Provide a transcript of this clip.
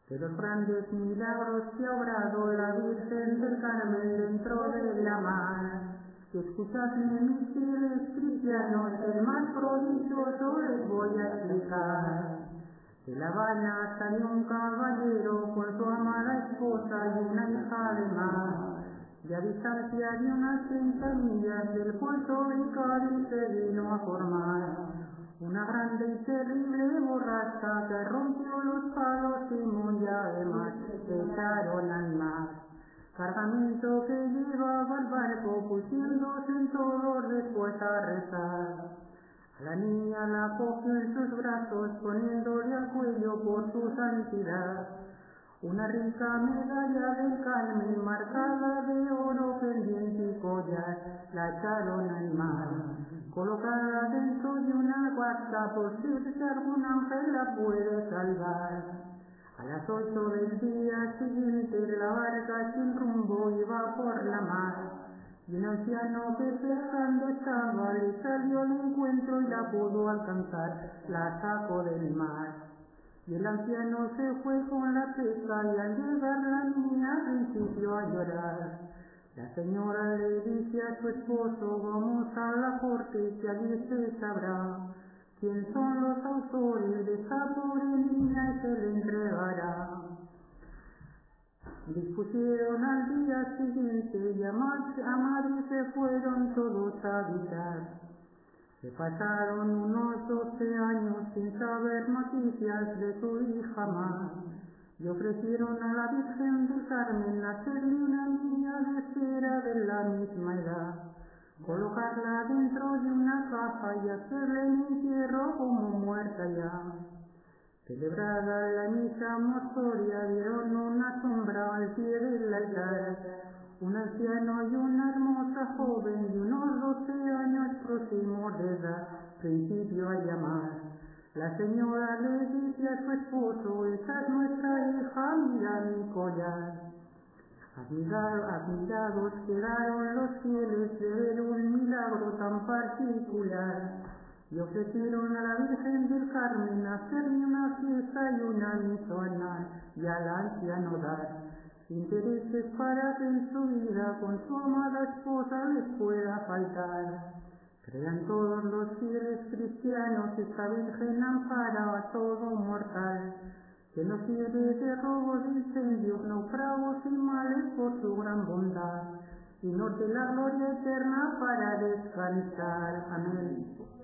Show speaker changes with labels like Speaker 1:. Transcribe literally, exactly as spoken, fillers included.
Speaker 1: de los grandes milagros que ha obrado la Virgen del Carmen dentro de la mar. Escuchadme, mis fieles cristianos, el más prodigioso les voy a explicar. De La Habana salió un caballero con su amada esposa y una hija de mar. Y a distancia de unas treinta millas del puerto de Cádiz se vino a formar una grande y terrible borrasca que rompió los palos y muy además echaron al mar. Cargamento que llevaba el barco, pusiéndose en todos después a rezar. A la niña la cogió en sus brazos, poniéndole al cuello por su santidad una rica medalla del Carmen marcada de oro, pendiente y collar, la echaron al mar, colocada dentro de una barca por si algún ángel la puede salvar. A las ocho del día siguiente la barca sin rumbo iba por la mar, y un anciano que pescando estaba le salió al encuentro y la pudo alcanzar, la sacó del mar. Y el anciano se fue con la pesca y al llegar la niña principió a llorar. La señora le dice a su esposo: vamos a la corte que allí se sabrá quién son los autores de esta pobre niña y se le entregará. Dispusieron al día siguiente y a Madrid se fueron todos a visitar. Se pasaron unos doce años sin saber noticias de su hija más, y ofrecieron a la Virgen del Carmen hacerle una niña de cera de la misma edad, colocarla dentro de una caja y hacerle el entierro como muerta ya. Celebrada la misa mortuoria, vieron una sombra al pie del altar, un anciano y una hermosa joven de unos doce años próximos de edad, principio a llamar. La señora le dice a su esposo: esa es nuestra hija, mira mi collar. Admirados quedaron los fieles de ver un milagro tan particular, y ofrecieron a la Virgen del Carmen hacerle una fiesta y una misa y al anciano dar intereses para que en su vida con su amada esposa les pueda faltar. Crean todos los fieles cristianos, esta Virgen ampara a todo mortal, que nos libre de robos, incendios, naufragos y males por su gran bondad, y nos dé la gloria eterna para descansar. Amén.